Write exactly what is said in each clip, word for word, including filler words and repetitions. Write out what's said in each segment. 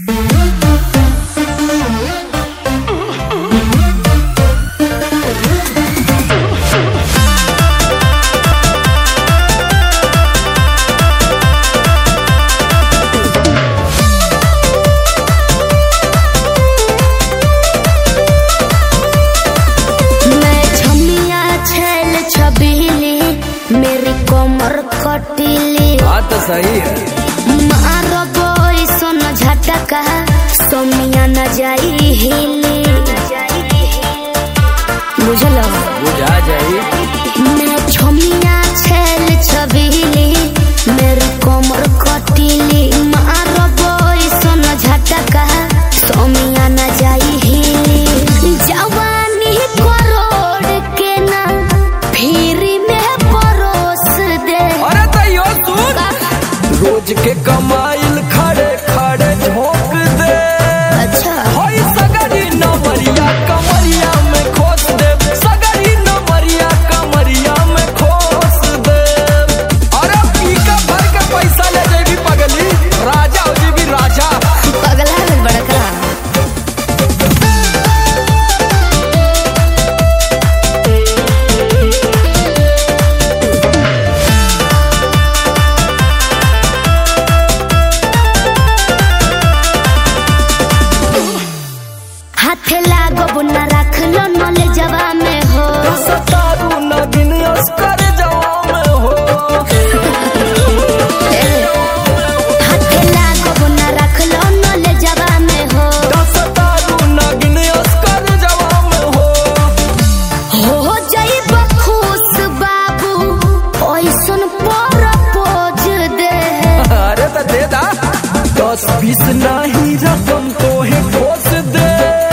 मेरी कमर कटीली बात तो सही है। मारो बोई सोना झटका सोमिया न जाई हिली बुझलो बुझा जाई। मैं छोमिया छेल छबीली मेरी कमर कटीली मारो बोई सोना झटका सोमिया न जाई हिली जवानी करोड़ के ना फिर रोज के कमाइल खड़े खड़े झोंक दे। अच्छा होई सगरी नमरिया कमरिया में खोस दे, सगरी नमरिया कमरिया में खोस दे। अरे पीका भर के पैसा ले जेबी पगली, राजा हो जेबी राजा। पगला है बड़का। हाथ लागो न रख लो नले जवा में हो सतारू न गिनियस कर जवा में हो। हाथ लागो न रख लो नले जवा में हो सतारू न गिनियस कर जवा में हो। हो जाई बखुश बाबू ओइसन पर पोज दे। अरे तो दे दा दस बीस नहीं रकम तो है खोस दे।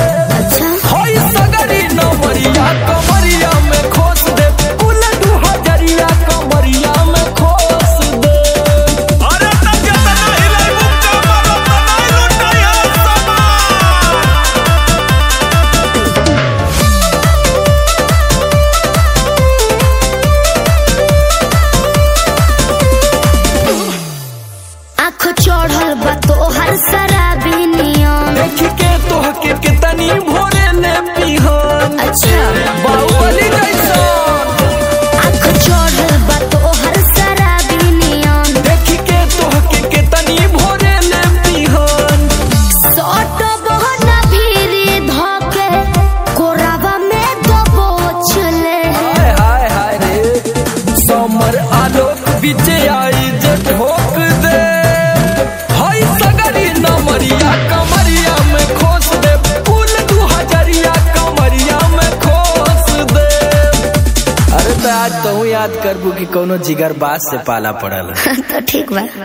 कमरिया में खोस दे, दू हजरिया कमरिया में खोस दे। अरे तक तना हिलाई मुक्का मारो तना लुटाया सामान। आँख चढ़ल बा तोहर शराबी नियम देख के तोहके कितनी भोरे ने पिहन। अच्छा बाहुबली जैसा आँख चढ़ल बा तोहर शराबी नियम देख के तोहके कितनी भोरे ने पिहन। सट बहना भीरी धोके कोरावा में दबोच ले। हाय हाय हाय रे समर आलोक बीचे आई जे ठोक दे। हाय सगरी नमरिया कमरिया में खोस दे, फूल दू हजरिया कमरिया में खोस दे। अरे तो आज तो याद करबू कि कोनो जिगर बात से पाला पड़ल। तो ठीक बा।